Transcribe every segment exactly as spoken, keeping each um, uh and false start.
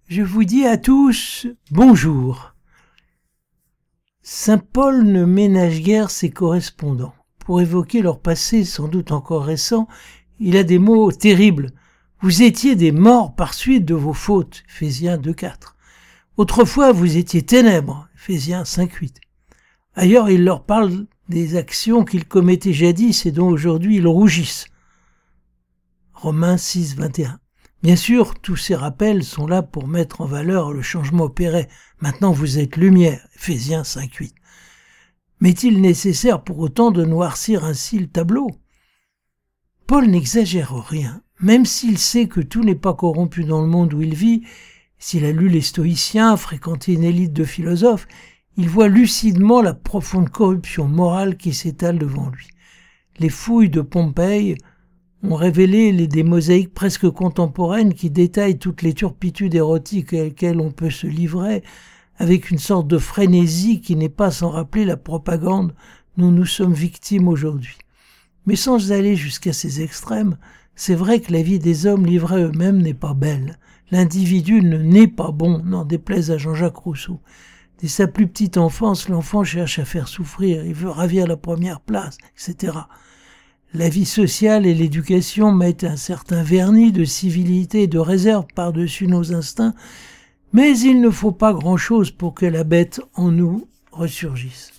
Je vous dis à tous bonjour. Saint Paul ne ménage guère ses correspondants. Pour évoquer leur passé sans doute encore récent, il a des mots terribles. Vous étiez des morts par suite de vos fautes, Ephésiens deux quatre. Autrefois, vous étiez ténèbres, Ephésiens cinq huit. Ailleurs, il leur parle des actions qu'ils commettaient jadis et dont aujourd'hui ils rougissent, Romains six vingt et un. Bien sûr, tous ces rappels sont là pour mettre en valeur le changement opéré. Maintenant vous êtes lumière, Ephésiens cinq huit. Mais est-il nécessaire pour autant de noircir ainsi le tableau ? Paul n'exagère rien, même s'il sait que tout n'est pas corrompu dans le monde où il vit. S'il a lu les stoïciens, fréquenté une élite de philosophes, il voit lucidement la profonde corruption morale qui s'étale devant lui. Les fouilles de Pompéi ont révélé les, des mosaïques presque contemporaines qui détaillent toutes les turpitudes érotiques auxquelles on peut se livrer, avec une sorte de frénésie qui n'est pas sans rappeler la propagande dont nous sommes victimes aujourd'hui. Mais sans aller jusqu'à ces extrêmes, c'est vrai que la vie des hommes livrés eux-mêmes n'est pas belle. L'individu ne naît pas bon, n'en déplaise à Jean-Jacques Rousseau. Dès sa plus petite enfance, l'enfant cherche à faire souffrir, il veut ravir la première place, et cetera. La vie sociale et l'éducation mettent un certain vernis de civilité et de réserve par-dessus nos instincts, mais il ne faut pas grand-chose pour que la bête en nous ressurgisse.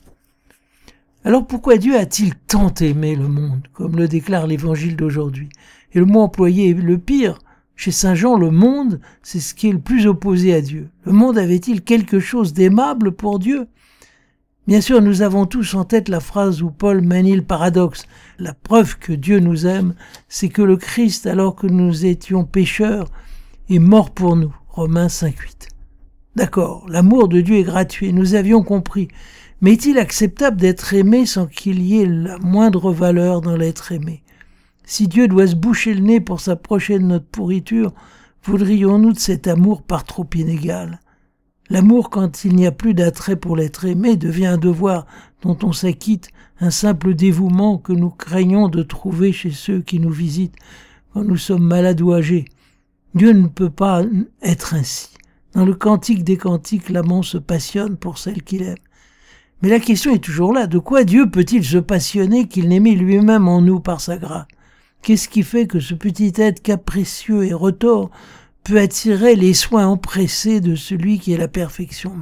Alors pourquoi Dieu a-t-il tant aimé le monde, comme le déclare l'évangile d'aujourd'hui ? Et le mot employé est le pire. Chez saint Jean, le monde, c'est ce qui est le plus opposé à Dieu. Le monde avait-il quelque chose d'aimable pour Dieu ? Bien sûr, nous avons tous en tête la phrase où Paul manie le paradoxe. La preuve que Dieu nous aime, c'est que le Christ, alors que nous étions pécheurs, est mort pour nous. Romains cinq huit. D'accord, l'amour de Dieu est gratuit, nous avions compris. Mais est-il acceptable d'être aimé sans qu'il y ait la moindre valeur dans l'être aimé ? Si Dieu doit se boucher le nez pour s'approcher de notre pourriture, voudrions-nous de cet amour par trop inégal ? L'amour, quand il n'y a plus d'attrait pour l'être aimé, devient un devoir dont on s'acquitte, un simple dévouement que nous craignons de trouver chez ceux qui nous visitent quand nous sommes malades ou âgés. Dieu ne peut pas être ainsi. Dans le Cantique des Cantiques, l'amant se passionne pour celle qu'il aime. Mais la question est toujours là. De quoi Dieu peut-il se passionner qu'il n'ait mis lui-même en nous par sa grâce ? Qu'est-ce qui fait que ce petit être capricieux et retors peut attirer les soins empressés de celui qui est la perfection même ?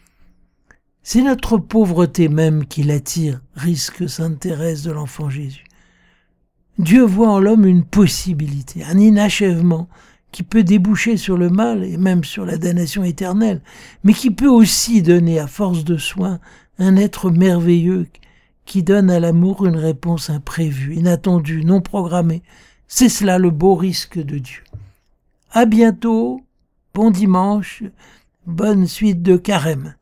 C'est notre pauvreté même qui l'attire, risque Sainte Thérèse de l'Enfant Jésus. Dieu voit en l'homme une possibilité, un inachèvement qui peut déboucher sur le mal et même sur la damnation éternelle, mais qui peut aussi donner à force de soins un être merveilleux qui donne à l'amour une réponse imprévue, inattendue, non programmée. C'est cela le beau risque de Dieu. À bientôt, bon dimanche, bonne suite de carême.